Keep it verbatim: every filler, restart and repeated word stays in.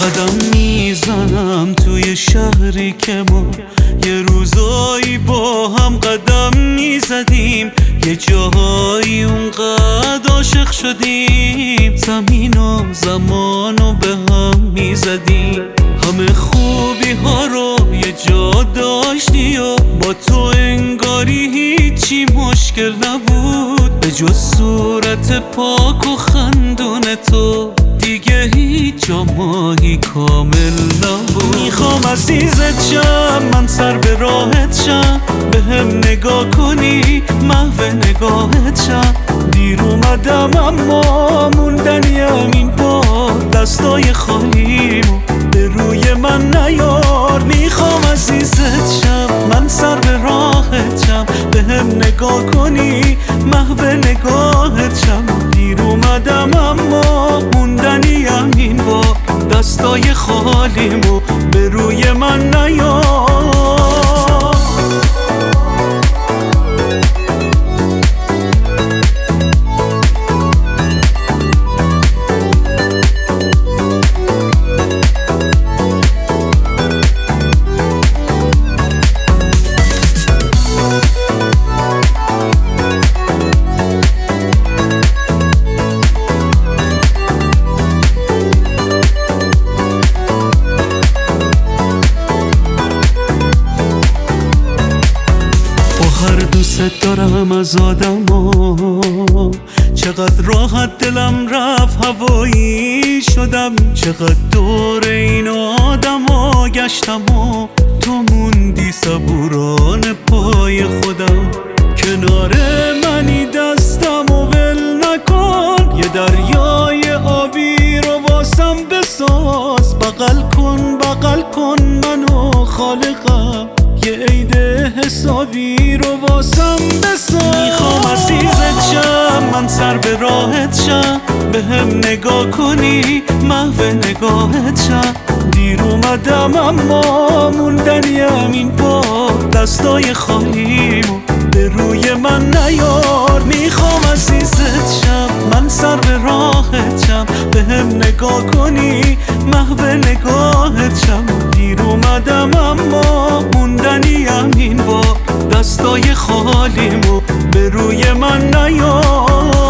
قدم میزنم توی شهری که ما یه روزایی با هم قدم میزدیم، یه جاهایی اونقدر عاشق شدیم، زمین و زمان رو به هم میزدیم. همه خوبی ها رو یه جا داشتی و با تو انگاری هیچی مشکل نبود، به جز صورت پاک و خندون تو دیگه هیچ جا ماهی کامل نبود. میخوام عزیزت شم، من سر به راحت شم، به هم نگاه کنی محو نگاهت شم. دیر اومدم اما موندنیم این بار، دستای خالیمو به روی من نیار. میخوام عزیزت شم، من سر به راحت شم، به هم نگاه کنی محو نگاهت شم. دیر اومدم اما موندنیم این بار، دستای خالیمو به روی من نیار. دوست دارم از آدما، چقدر راحت دلم رفت هوایی شدم، چقدر دور این آدما گشتم و تو موندی صبوران پای خودم. کنار منی دستم و ول نکن، یه دریای آبی رو واسم بساز. بغل کن بغل کن منو خالقم، یه عید حسابی رو واسم بساز. میخوام عزیزت شم، من سر به راحت شم، به هم نگاه کنی محو نگاهت شم. دیر اومدم اما موندنیم این بار، دستای خالیمو به روی من نیار. میخوام عزیزت شم، من سر به راحت شم، به هم نگاه کنی محو نگاهت شم. دیر اومدم اما موندنیم این بار، دستای خالیمو به روی من نیار.